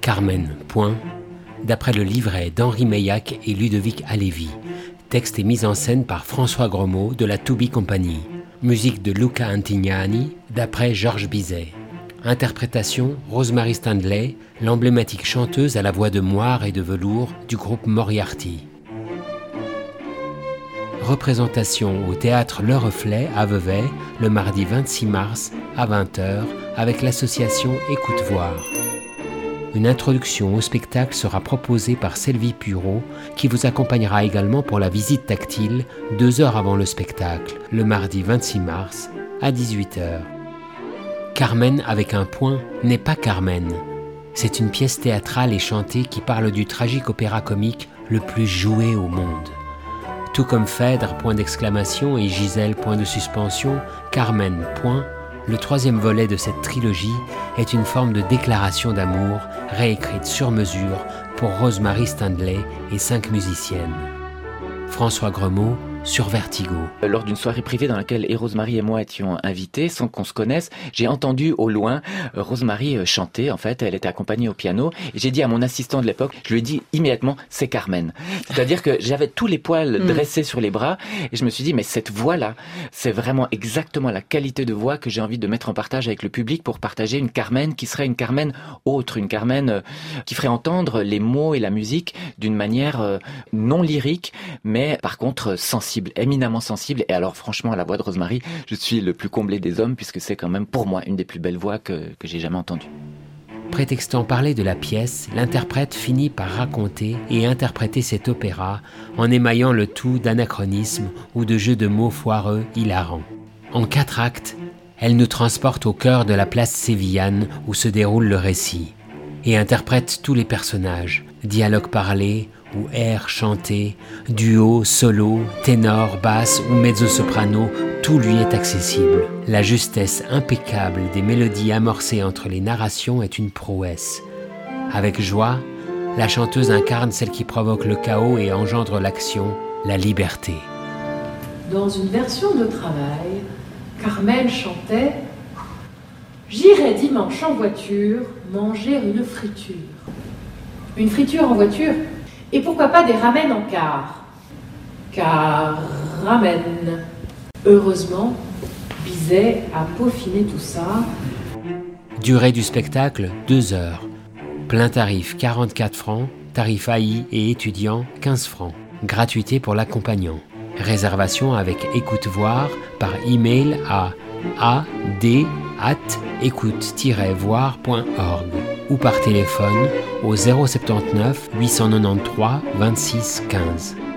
Carmen, d'après le livret d'Henri Meillac et Ludovic Halévy. Texte et mise en scène par François Gremaud de la To Be Company. Musique de Luca Antignani, d'après Georges Bizet. Interprétation Rosemary Stanley, l'emblématique chanteuse à la voix de moire et de velours du groupe Moriarty. Représentation au théâtre Le Reflet à Vevey le mardi 26 mars à 20h avec l'association Écoute Voir. Une introduction au spectacle sera proposée par Sylvie Pureau qui vous accompagnera également pour la visite tactile 2 heures avant le spectacle, le mardi 26 mars à 18h. Carmen avec un point n'est pas Carmen. C'est une pièce théâtrale et chantée qui parle du tragique opéra comique le plus joué au monde. Tout comme Phèdre, point d'exclamation, et Gisèle, point de suspension, Carmen, point, le 3e volet de cette trilogie est une forme de déclaration d'amour réécrite sur mesure pour Rosemary Stanley et 5 musiciennes. François Gremaud sur Vertigo. Lors d'une soirée privée dans laquelle Rosemary et moi étions invités, sans qu'on se connaisse, j'ai entendu au loin Rosemary chanter. En fait, elle était accompagnée au piano. Et j'ai dit à mon assistant de l'époque, je lui ai dit immédiatement, c'est Carmen. C'est-à-dire que j'avais tous les poils dressés sur les bras et je me suis dit, mais cette voix-là, c'est vraiment exactement la qualité de voix que j'ai envie de mettre en partage avec le public pour partager une Carmen qui serait une Carmen autre, une Carmen qui ferait entendre les mots et la musique d'une manière non lyrique, mais par contre sensible, éminemment sensible. Et alors franchement, à la voix de Rosemary, je suis le plus comblé des hommes puisque c'est quand même pour moi une des plus belles voix que j'ai jamais entendues. Prétextant parler de la pièce, l'interprète finit par raconter et interpréter cet opéra en émaillant le tout d'anachronismes ou de jeux de mots foireux hilarants. En 4 actes, elle nous transporte au cœur de la place sévillane où se déroule le récit et interprète tous les personnages, dialogues parlés ou airs chantés, duo, solo, ténor, basse ou mezzo-soprano, tout lui est accessible. La justesse impeccable des mélodies amorcées entre les narrations est une prouesse. Avec joie, la chanteuse incarne celle qui provoque le chaos et engendre l'action, la liberté. Dans une version de travail, Carmen chantait « J'irai dimanche en voiture manger une friture. » Une friture en voiture ? Et pourquoi pas des ramen en car ? Car ramen. Heureusement, Bizet a peaufiné tout ça. Durée du spectacle, 2 heures. Plein tarif, 44 francs. Tarif AI et étudiant, 15 francs. Gratuité pour l'accompagnant. Réservation avec Écoute Voir par email à ad@écoute-voir.org ou par téléphone au 079 893 26 15.